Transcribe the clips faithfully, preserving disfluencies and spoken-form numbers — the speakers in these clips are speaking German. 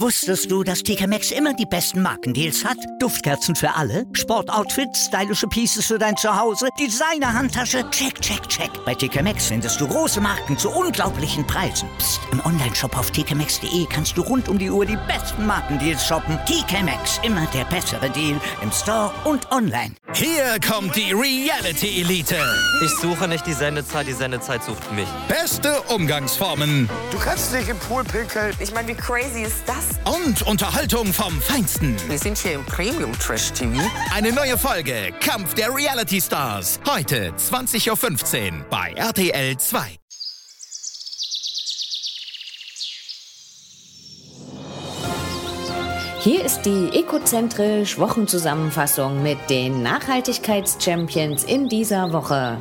Wusstest du, dass T K Maxx immer die besten Markendeals hat? Duftkerzen für alle, Sportoutfits, stylische Pieces für dein Zuhause, Designer-Handtasche, check, check, check. Bei T K Maxx findest du große Marken zu unglaublichen Preisen. Psst. Im Onlineshop auf t k maxx punkt d e kannst du rund um die Uhr die besten Markendeals shoppen. T K Maxx, immer der bessere Deal im Store und online. Hier kommt die Reality Elite. Ich suche nicht die Sendezeit, die Sendezeit sucht mich. Beste Umgangsformen. Du kannst nicht im Pool pinkeln. Ich meine, wie crazy ist das? Und Unterhaltung vom Feinsten. Wir sind hier im Premium-Trash-T V. Eine neue Folge Kampf der Reality Stars. Heute zwanzig Uhr fünfzehn bei R T L zwei. Hier ist die Ecozentrisch Wochenzusammenfassung mit den Nachhaltigkeits-Champions in dieser Woche.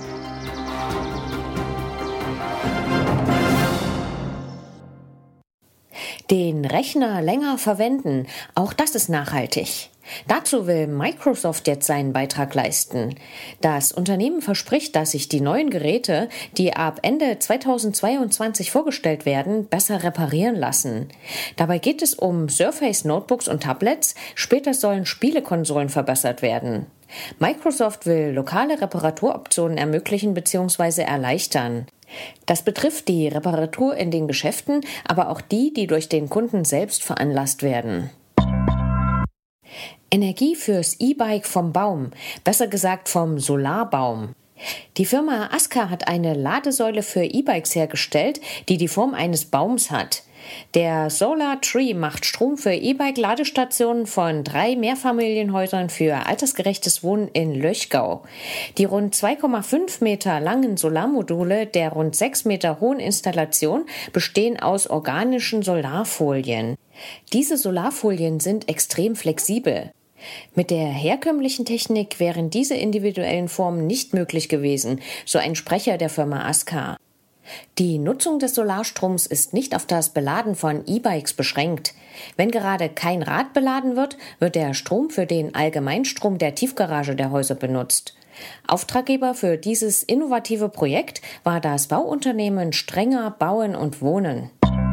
Den Rechner länger verwenden, auch das ist nachhaltig. Dazu will Microsoft jetzt seinen Beitrag leisten. Das Unternehmen verspricht, dass sich die neuen Geräte, die ab Ende zweitausendzweiundzwanzig vorgestellt werden, besser reparieren lassen. Dabei geht es um Surface Notebooks und Tablets, später sollen Spielekonsolen verbessert werden. Microsoft will lokale Reparaturoptionen ermöglichen bzw. erleichtern. Das betrifft die Reparatur in den Geschäften, aber auch die, die durch den Kunden selbst veranlasst werden. Energie fürs E-Bike vom Baum, besser gesagt vom Solarbaum. Die Firma Aska hat eine Ladesäule für E-Bikes hergestellt, die die Form eines Baums hat. Der Solar Tree macht Strom für E-Bike-Ladestationen von drei Mehrfamilienhäusern für altersgerechtes Wohnen in Löchgau. Die rund zwei Komma fünf Meter langen Solarmodule der rund sechs Meter hohen Installation bestehen aus organischen Solarfolien. Diese Solarfolien sind extrem flexibel. Mit der herkömmlichen Technik wären diese individuellen Formen nicht möglich gewesen, so ein Sprecher der Firma Aska. Die Nutzung des Solarstroms ist nicht auf das Beladen von E-Bikes beschränkt. Wenn gerade kein Rad beladen wird, wird der Strom für den Allgemeinstrom der Tiefgarage der Häuser benutzt. Auftraggeber für dieses innovative Projekt war das Bauunternehmen Strenger Bauen und Wohnen.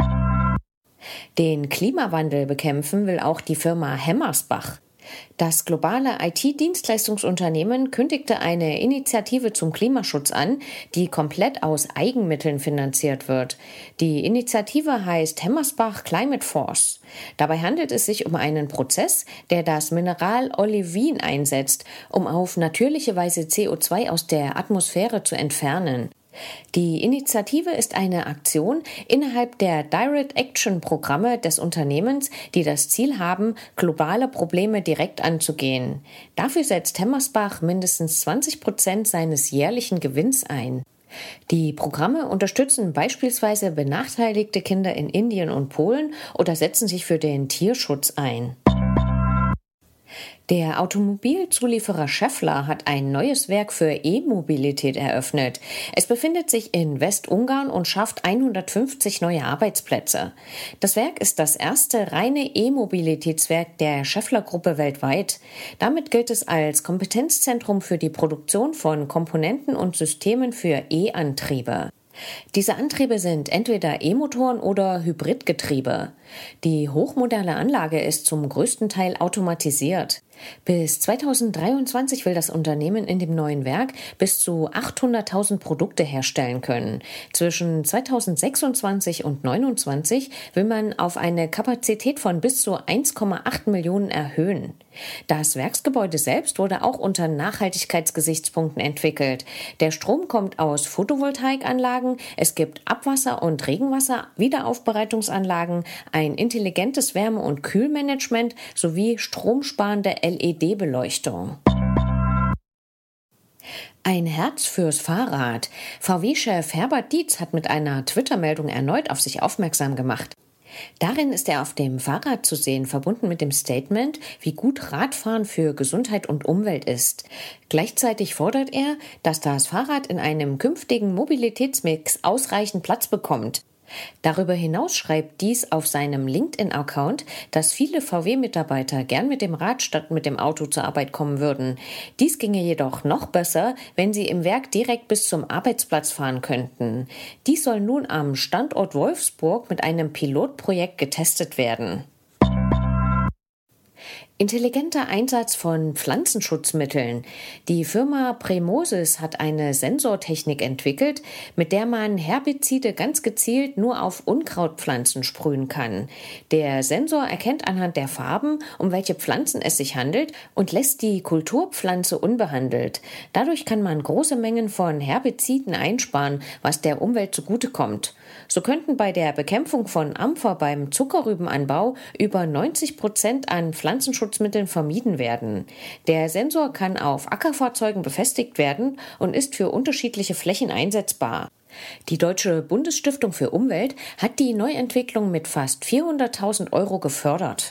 Den Klimawandel bekämpfen will auch die Firma Hemmersbach. Das globale I T-Dienstleistungsunternehmen kündigte eine Initiative zum Klimaschutz an, die komplett aus Eigenmitteln finanziert wird. Die Initiative heißt Hemmersbach Climate Force. Dabei handelt es sich um einen Prozess, der das Mineral Olivin einsetzt, um auf natürliche Weise C O zwei aus der Atmosphäre zu entfernen. Die Initiative ist eine Aktion innerhalb der Direct Action Programme des Unternehmens, die das Ziel haben, globale Probleme direkt anzugehen. Dafür setzt Hemmersbach mindestens zwanzig Prozent seines jährlichen Gewinns ein. Die Programme unterstützen beispielsweise benachteiligte Kinder in Indien und Polen oder setzen sich für den Tierschutz ein. Der Automobilzulieferer Schaeffler hat ein neues Werk für E-Mobilität eröffnet. Es befindet sich in Westungarn und schafft hundertfünfzig neue Arbeitsplätze. Das Werk ist das erste reine E-Mobilitätswerk der Schaeffler-Gruppe weltweit. Damit gilt es als Kompetenzzentrum für die Produktion von Komponenten und Systemen für E-Antriebe. Diese Antriebe sind entweder E-Motoren oder Hybridgetriebe. Die hochmoderne Anlage ist zum größten Teil automatisiert. Bis zweitausenddreiundzwanzig will das Unternehmen in dem neuen Werk bis zu achthunderttausend Produkte herstellen können. Zwischen zweitausendsechsundzwanzig und neunundzwanzig will man auf eine Kapazität von bis zu eins Komma acht Millionen erhöhen. Das Werksgebäude selbst wurde auch unter Nachhaltigkeitsgesichtspunkten entwickelt. Der Strom kommt aus Photovoltaikanlagen, es gibt Abwasser- und Regenwasser-Wiederaufbereitungsanlagen, ein intelligentes Wärme- und Kühlmanagement sowie stromsparende L E D-Beleuchtung. Ein Herz fürs Fahrrad. V W-Chef Herbert Dietz hat mit einer Twitter-Meldung erneut auf sich aufmerksam gemacht. Darin ist er auf dem Fahrrad zu sehen, verbunden mit dem Statement, wie gut Radfahren für Gesundheit und Umwelt ist. Gleichzeitig fordert er, dass das Fahrrad in einem künftigen Mobilitätsmix ausreichend Platz bekommt. Darüber hinaus schreibt Diess auf seinem LinkedIn-Account, dass viele V W-Mitarbeiter gern mit dem Rad statt mit dem Auto zur Arbeit kommen würden. Dies ginge jedoch noch besser, wenn sie im Werk direkt bis zum Arbeitsplatz fahren könnten. Dies soll nun am Standort Wolfsburg mit einem Pilotprojekt getestet werden. Intelligenter Einsatz von Pflanzenschutzmitteln. Die Firma Primosis hat eine Sensortechnik entwickelt, mit der man Herbizide ganz gezielt nur auf Unkrautpflanzen sprühen kann. Der Sensor erkennt anhand der Farben, um welche Pflanzen es sich handelt, und lässt die Kulturpflanze unbehandelt. Dadurch kann man große Mengen von Herbiziden einsparen, was der Umwelt zugutekommt. So könnten bei der Bekämpfung von Ampfer beim Zuckerrübenanbau über neunzig Prozent an Pflanzenschutzmitteln vermieden werden. Der Sensor kann auf Ackerfahrzeugen befestigt werden und ist für unterschiedliche Flächen einsetzbar. Die Deutsche Bundesstiftung für Umwelt hat die Neuentwicklung mit fast vierhunderttausend Euro gefördert.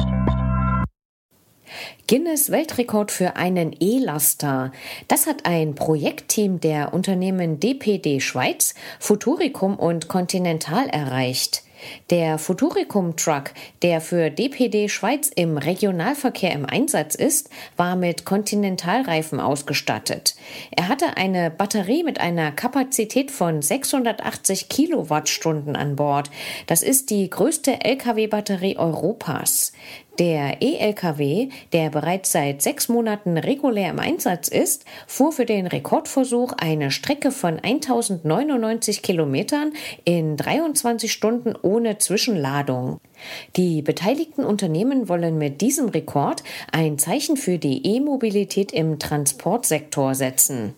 Guinness-Weltrekord für einen E-Laster. Das hat ein Projektteam der Unternehmen D P D Schweiz, Futuricum und Continental erreicht. Der Futuricum-Truck, der für D P D Schweiz im Regionalverkehr im Einsatz ist, war mit Continental-Reifen ausgestattet. Er hatte eine Batterie mit einer Kapazität von sechshundertachtzig Kilowattstunden an Bord. Das ist die größte L K W-Batterie Europas. Der E-L K W, der bereits seit sechs Monaten regulär im Einsatz ist, fuhr für den Rekordversuch eine Strecke von tausendneunundneunzig Kilometern in dreiundzwanzig Stunden ohne Zwischenladung. Die beteiligten Unternehmen wollen mit diesem Rekord ein Zeichen für die E-Mobilität im Transportsektor setzen.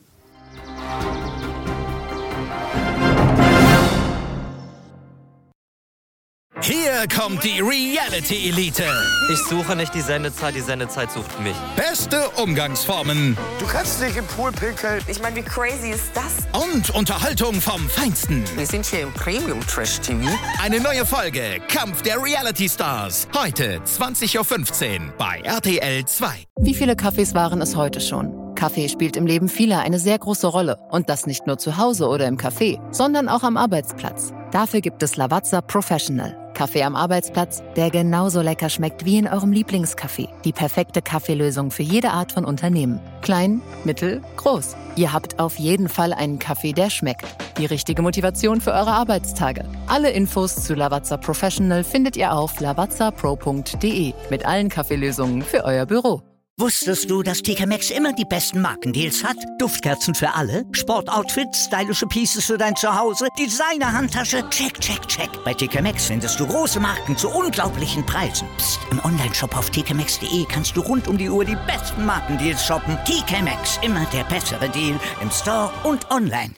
Hier kommt die Reality Elite. Ich suche nicht die Sendezeit, die Sendezeit sucht mich. Beste Umgangsformen Du kannst nicht im Pool pinkeln. Ich meine, wie crazy ist das? und Unterhaltung vom Feinsten. Wir sind hier im Premium Trash T V. Eine neue Folge Kampf der Reality Stars. Heute zwanzig Uhr fünfzehn bei R T L zwei. Wie viele Kaffees waren es heute schon? Kaffee spielt im Leben vieler eine sehr große Rolle. Und das nicht nur zu Hause oder im Café, sondern auch am Arbeitsplatz. Dafür gibt es Lavazza Professional. Kaffee am Arbeitsplatz, der genauso lecker schmeckt wie in eurem Lieblingscafé. Die perfekte Kaffeelösung für jede Art von Unternehmen. Klein, mittel, groß. Ihr habt auf jeden Fall einen Kaffee, der schmeckt. Die richtige Motivation für eure Arbeitstage. Alle Infos zu Lavazza Professional findet ihr auf lavazza pro punkt de mit allen Kaffeelösungen für euer Büro. Wusstest du, dass T K Maxx immer die besten Markendeals hat? Duftkerzen für alle, Sportoutfits, stylische Pieces für dein Zuhause, Designer-Handtasche, check, check, check. Bei T K Maxx findest du große Marken zu unglaublichen Preisen. Psst. Im Onlineshop auf t k maxx punkt de kannst du rund um die Uhr die besten Markendeals shoppen. T K Maxx, immer der bessere Deal im Store und online.